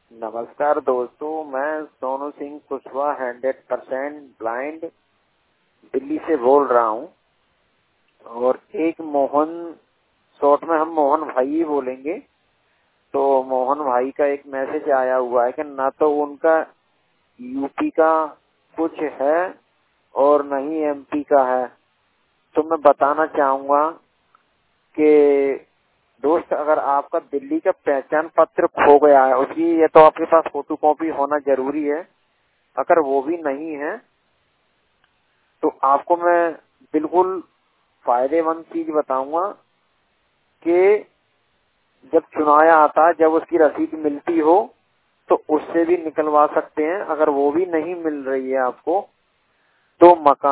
नमस्कार दोस्तों, मैं सोनू सिंह कुशवाहा 100% ब्लाइंड दिल्ली से बोल रहा हूँ। और एक मोहन, शॉर्ट में हम मोहन भाई ही बोलेंगे। तो मोहन भाई का एक मैसेज आया हुआ है कि ना तो उनका यूपी का कुछ है और न ही एमपी का है। तो मैं बताना चाहूँगा कि दोस्त, अगर आपका दिल्ली का पहचान पत्र खो गया है, उसकी ये तो आपके पास फोटो कॉपी होना जरूरी है। अगर वो भी नहीं है तो आपको मैं बिल्कुल फायदेमंद चीज बताऊंगा कि जब चुनाव आता है, जब उसकी रसीद मिलती हो तो उससे भी निकलवा सकते हैं। अगर वो भी नहीं मिल रही है आपको तो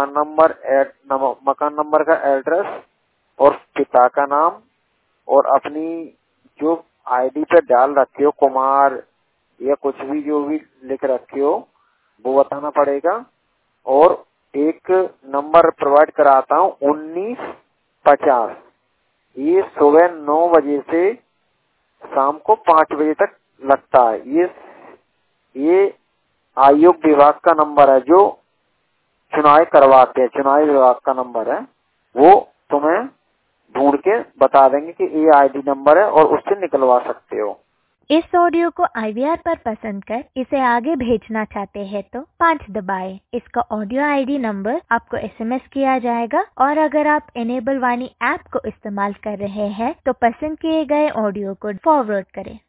मकान नंबर का एड्रेस और पिता का नाम और अपनी जो आईडी पे डाल रखे हो कुमार या कुछ भी जो भी लिख रखे हो वो बताना पड़ेगा। और एक नंबर प्रोवाइड कराता हूँ 1950। ये सुबह 9 बजे से शाम को 5 बजे तक लगता है। ये आयोग विभाग का नंबर है जो चुनाव करवाते हैं। चुनाव विभाग का नंबर है, वो तुम्हें ढूंढ के बता देंगे कि ये आईडी नंबर है और उससे निकलवा सकते हो। इस ऑडियो को IVR पर पसंद कर इसे आगे भेजना चाहते हैं तो 5 दबाएं। इसका ऑडियो ID नंबर आपको SMS किया जाएगा। और अगर आप इनेबल वाणी ऐप को इस्तेमाल कर रहे हैं तो पसंद किए गए ऑडियो को फॉरवर्ड करें।